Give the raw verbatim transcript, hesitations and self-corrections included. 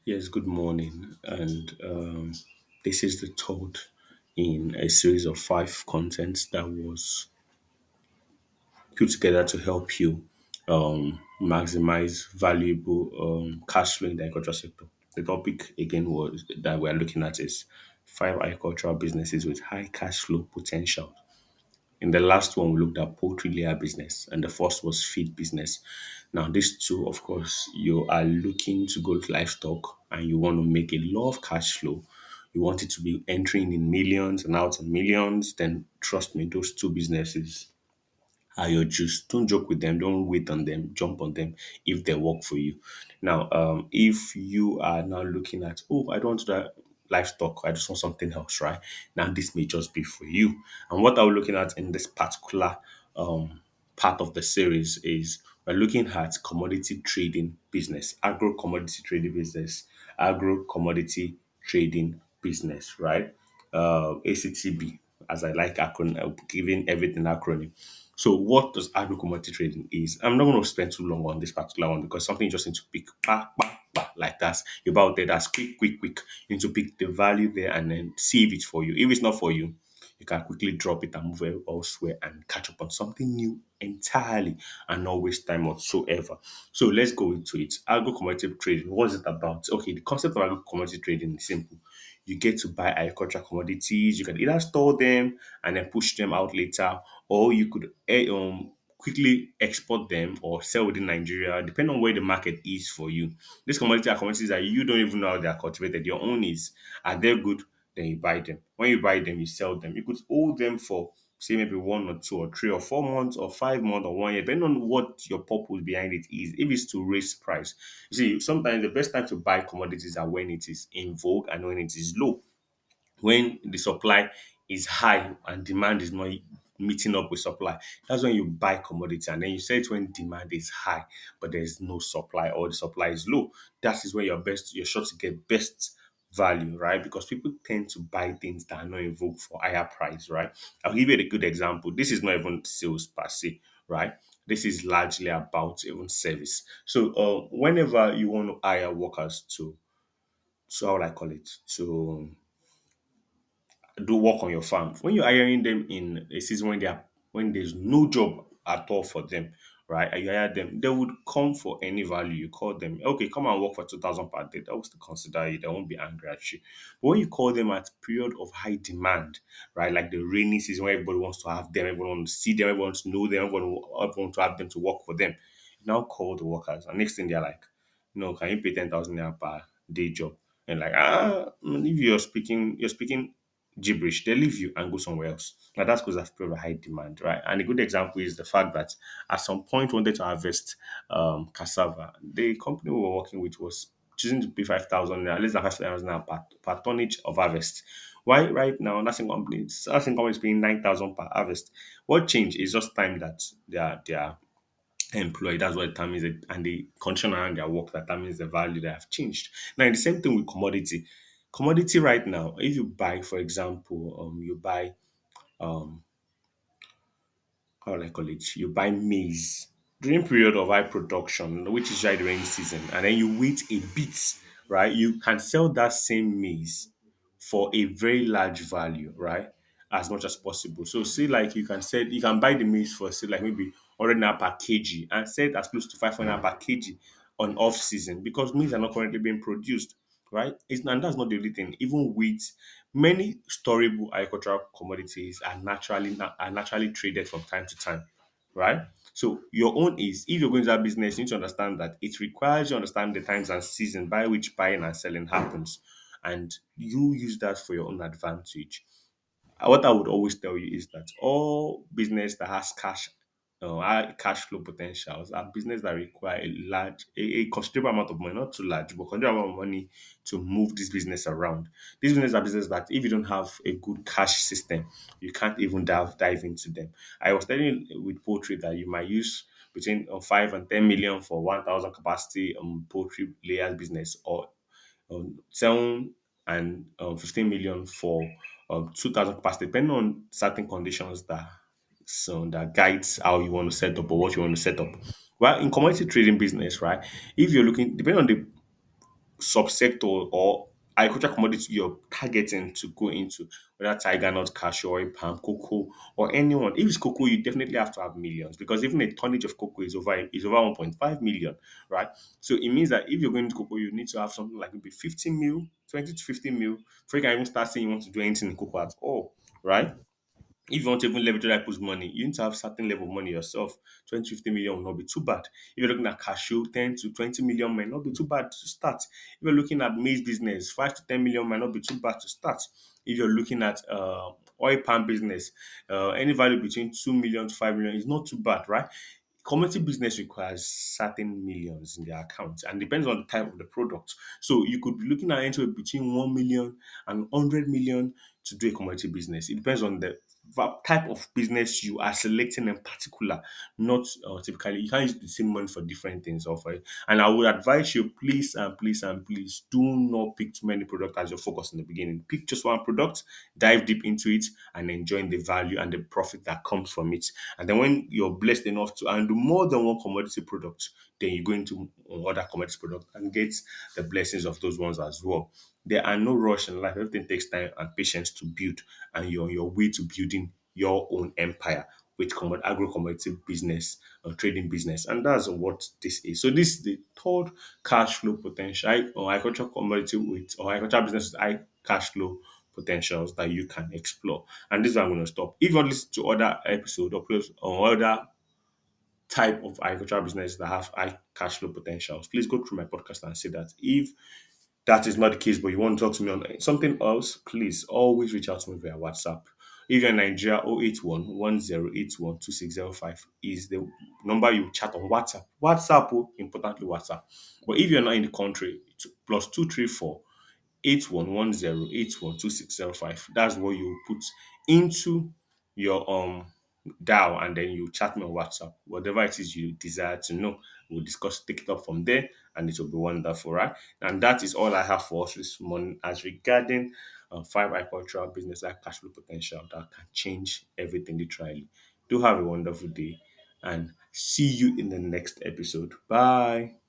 Yes, good morning. And um, this is the third in a series of five contents that was put together to help you um, maximize valuable um, cash flow in the agriculture sector. The topic again was that we're looking at is five agricultural businesses with high cash flow potential. In the last one, we looked at poultry layer business, and the first was feed business. Now, these two, of course, you are looking to go to livestock and you want to make a lot of cash flow. You want it to be entering in millions and out in millions, then trust me, those two businesses are your juice. Don't joke with them. Don't wait on them. Jump on them if they work for you. Now, um, if you are now looking at, oh, I don't want to do livestock. I just want something else, right? Now, this may just be for you. And what are we looking at in this particular um, part of the series is we're looking at commodity trading business, agro commodity trading business, agro commodity trading business, right? Uh, A C T B, as I like acronym, giving everything acronym. So what does agro commodity trading is? I'm not going to spend too long on this particular one because something you just need to pick bah, bah, bah, like that. You're about there, that's quick, quick, quick. You need to pick the value there and then see if it's for you. If it's not for you, you can quickly drop it and move elsewhere and catch up on something new entirely and not waste time whatsoever. So let's go into it. Agro commodity trading, what is it about? Okay, the concept of agro commodity trading is simple. You get to buy agricultural commodities. You can either store them and then push them out later, or you could eh, um quickly export them or sell within Nigeria, depending on where the market is for you. These commodities are commodities that you don't even know how they are cultivated. Your own is, are they good? Then you buy them. When you buy them, you sell them. You could hold them for say maybe one or two or three or four months or five months or one year, depending on what your purpose behind it is. If it's to raise price, you see, sometimes the best time to buy commodities are when it is in vogue and when it is low. When the supply is high and demand is not meeting up with supply, that's when you buy commodity, and then you sell it when demand is high but there is no supply or the supply is low. That is when you're best you're sure to get best value, right? Because people tend to buy things that are not in vogue for higher price, right? I'll give you a good example. This is not even sales per se, right? This is largely about even service. So uh, whenever you want to hire workers to so how will I call it, to do work on your farm. When you're hiring them in a season when they are when there's no job at all for them, right? And you hire them, they would come for any value. You call them, okay, come and work for two thousand per day. They will still consider it. They won't be angry at you. But when you call them at period of high demand, right? Like the rainy season where everybody wants to have them, everyone wants to see them, everyone wants to know them, everyone, everyone wants to have them to work for them. You now call the workers, and next thing they're like, no, can you pay ten thousand naira per day job? And like, ah, mm, if you're speaking, you're speaking gibberish, they leave you and go somewhere else. Now that's because of a high demand, right? And a good example is the fact that at some point wanted to harvest um, cassava. The company we were working with was choosing to pay five thousand naira, less than five thousand naira per, per tonnage of harvest. Why right now nursing companies, nursing companies paying nine thousand per harvest? What changed is just time that they are they are employed. That's what determines it, and the condition around their work that determines the value they have changed. Now, the same thing with commodity. Commodity right now, if you buy, for example, um, you buy um, how will I call it? You buy maize during period of high production, which is right during season, and then you wait a bit, right? You can sell that same maize for a very large value, right? As much as possible. So say like you can sell, you can buy the maize for say like maybe one hundred naira per kg and sell it as close to five hundred naira per kg on off season because maize are not currently being produced, right? It's, and that's not the only thing. Even wheat, many storable agricultural commodities are naturally are naturally traded from time to time, right? So your own is if you're going to that business, you need to understand that it requires you understand the times and season by which buying and selling happens, and you use that for your own advantage. Uh, What I would always tell you is that all business that has cash, uh, high cash flow potentials are business that require a large, a, a considerable amount of money, not too large, but considerable amount of money to move this business around. These business are business that if you don't have a good cash system, you can't even dive dive into them. I was telling you with poultry that you might use between uh, five and ten million for one thousand capacity um poultry layers business, or um, seven and um, fifteen million for um, two thousand capacity, depending on certain conditions that so that guides how you want to set up or what you want to set up. Well, in commodity trading business, right? If you're looking, depending on the subsector or agricultural commodity you're targeting to go into, whether tiger nut, cashew, oil palm, cocoa, or anyone. If it's cocoa, you definitely have to have millions because even a tonnage of cocoa is over is over one point five million, right? So it means that if you're going to cocoa, you need to have something like maybe fifteen mil, twenty to fifteen mil, before you can even start saying you want to do anything in cocoa at all, right? If you want to even leverage that put money, you need to have certain level of money yourself. twenty, fifty million will not be too bad. If you're looking at cashew, ten to twenty million might not be too bad to start. If you're looking at maize business, five to ten million might not be too bad to start. If you're looking at uh, oil palm business, uh, any value between two million to five million is not too bad, right? Commodity business requires certain millions in their account and depends on the type of the product. So you could be looking at anywhere between one million and one hundred million to do a commodity business. It depends on the va- type of business you are selecting in particular. Not uh, typically, you can't use the same money for different things. Or for, and I would advise you, please and please and please do not pick too many products as your focus in the beginning. Pick just one product, dive deep into it, and enjoy the value and the profit that comes from it. And then when you're blessed enough to handle more than one commodity product, then you go into other commodity product and get the blessings of those ones as well. There are no rush in life. Everything takes time and patience to build, and you're on your way to building your own empire with commod- agro commodity business or trading business. And that's what this is. So this is the third cash flow potential I- or agricultural commodity with or agricultural business with high cash flow potentials that you can explore. And this is where I'm going to stop. If you want to listen to other episodes or plus or other type of agricultural business that have high cash flow potentials, please go through my podcast and say that. If that is not the case, but you want to talk to me on something else, please always reach out to me via WhatsApp. If you're in Nigeria, zero eight one, one zero eight one, two six zero five is the number you chat on WhatsApp. WhatsApp, oh, importantly WhatsApp. But if you're not in the country, it's plus two three four eight one one zero eight one two six zero five. That's what you put into your um dial and then you chat me on WhatsApp. Whatever it is you desire to know, we'll discuss, take it up from there, and it will be wonderful, right? And that is all I have for us this morning as regarding uh, five agricultural business like cash flow potential that can change everything literally. Do have a wonderful day and see you in the next episode. Bye.